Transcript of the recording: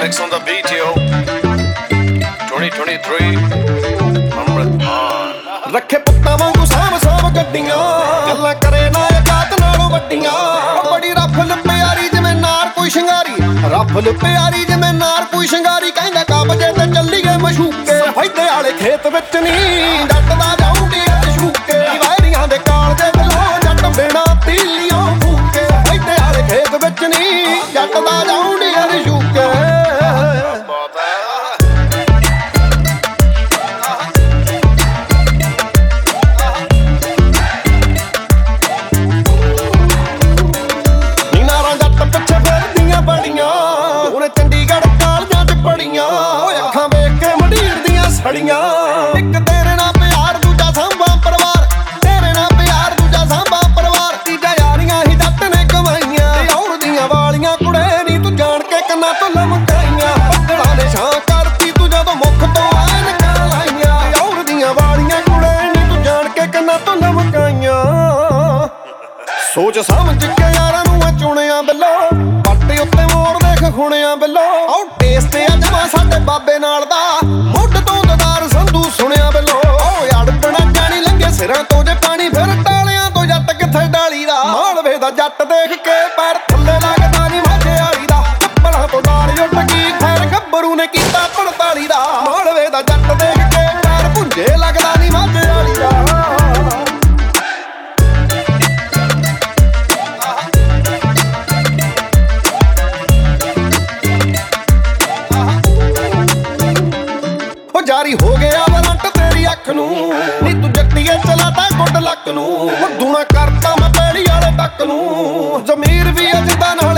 Mix on the beat, yo. 2023. ਰੱਖੇ ਪੁੱਤਾਂ ਵਾਂਗੂ ਸਾਂਭ ਗੱਡੀਆਂ, ਗੱਲਾਂ ਕਰੇ ਨਾ ਜਾਤ ਨਾਲੋਂ ਵੱਡੀਆਂ। ਬੜੀ ਰਫਲ ਪਿਆਰੀ ਜਿਵੇਂ ਨਾਰ ਕੋਈ ਸ਼ਿੰਗਾਰੀ, ਰਫਲ ਪਿਆਰੀ ਜਿਵੇਂ ਨਾਰ ਕੋਈ ਸ਼ਿੰਗਾਰੀ। ਕਹਿੰਦਾ ਕਾਬਜੇ ਤੇ ਚੱਲੀਏ ਮਸ਼ੂਕੇ, ਫਾਇਦੇ ਵਾਲੇ ਖੇਤ ਵਿੱਚ ਨਹੀਂ ਜੱਟ ਦਾ ਜਾਊਂਗੀ ਸ਼ੂਕੇ। ਵਾਇਰੀਆਂ ਦੇ ਕਾਲਜੇ ਵੱਲੋਂ ਜੱਟ ਬਿਨਾ ਤੀਲੀਆਂ ਫੂਕੇ, ਫਾਇਦੇ ਵਾਲੇ ਖੇਤ ਵਿੱਚ ਨਹੀਂ ਜੱਟ ਦਾ ਜਾਊਂਗੀ ਸ਼ੂਕੇ। ਇੱਕ ਤੇਰੇ ਨਾਲ ਪਿਆਰ ਦੂਜਾ ਸਾਂਭਾ ਪਰਿਵਾਰ, ਤੇਰੇ ਨਾਲ ਪਿਆਰ ਦੂਜਾ ਸਾਂਭਾ ਪਰਿਵਾਰ। ਤੀਜਾ ਯਾਰੀਆਂ ਹੀ ਜੱਟ ਨੇ ਕਮਾਈਆਂ, ਔਰ ਦੀਆਂ ਵਾਲੀਆਂ ਕੁੜੇ ਨੀ ਤੂੰ ਜਾਣ ਕੇ ਕੰਨਾਂ ਤੋਂ ਲਮਕਾਈਆਂ। ਬੱਦਲਾਂ ਨੇ ਛਾਂ ਕਰਤੀ ਤੂੰ ਜਦੋਂ ਮੁੱਖ ਤੋਂ ਐਨਕਾਂ ਲਾਈਆਂ, ਔਰ ਦੀਆਂ ਵਾਲੀਆਂ ਕੁੜੇ ਨੀ ਤੂੰ ਜਾਣ ਕੇ ਕੰਨਾਂ ਤੋਂ ਲਮਕਾਈਆਂ। ਸੋਚ ਸਮਝ ਕੇ ਯਾਰਾਂ ਨੂੰ ਚੁਣਿਆ ਬਿੱਲੋ, ਪੱਟ ਉੱਤੇ ਮੋੜ ਦੇਖ ਖੁਣਿਆ ਬਿੱਲੋ। ਆਉ ਟੇਸਟ ਆ ਜਮਾ ਸਾਡੇ ਬਾਬੇ ਨਾਲ ਦਾ, ਮੁੱਢ ਤੋਂ ਦਦਾਰ ਸੰਧੂ ਸੁਣਿਆ ਬਿੱਲੋ। ਓ ਅੜਪਣਾ ਜਾਣੀ ਲੰਘੇ ਸਿਰਾਂ ਤੋਂ ਜੇ ਪਾਣੀ, ਫਿਰ ਟਾਲਿਆਂ ਤੋਂ ਜੱਟ ਕਿੱਥੇ ਡਾਲੀ ਦਾ। ਮਾਲਵੇ ਦਾ ਜੱਟ ਦੇਖ ਕੇ ਪੈਰ ਥੱਲੇ ਲੱਗਦਾ ਨੀ ਮਾਝੇ ਵਾਲੀ ਦਾ, ਚੱਪਲਾਂ ਤੋਂ ਦਾਲ ਉੱਡ ਗਈ ਖੈਰ ਗੱਭਰੂ ਨੇ ਕੀਤਾ 45 ਦਾ। ਮਾਲਵੇ ਦਾ ਜੱਟ ਦੇਖ ਕੇ ਪੈਰ ਭੁੰਜੇ ਲੱਗਦਾ ਨੀ ਮਾਝੇ ਵਾਲੀ ਦਾ। ਜਾਰੀ ਹੋ ਗਿਆ ਵਲੰਟ ਤੇਰੀ ਅੱਖ ਨੂੰ, ਨੀ ਤੂੰ ਜੱਟੀਏ ਚਲਾਤਾ ਗੁੱਡ ਲੱਕ ਨੂੰ। ਦੂਣਾ ਕਰਤਾ ਮੈਂ ਪੈੜੀ ਵਾਲੇ ਤੱਕ ਨੂੰ, ਜ਼ਮੀਰ ਵੀ ਅਜਦਾ ਨਾਲ